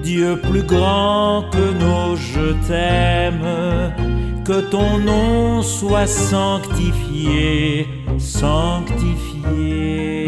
Dieu plus grand que nos je t'aime, que ton nom soit sanctifié, sanctifié.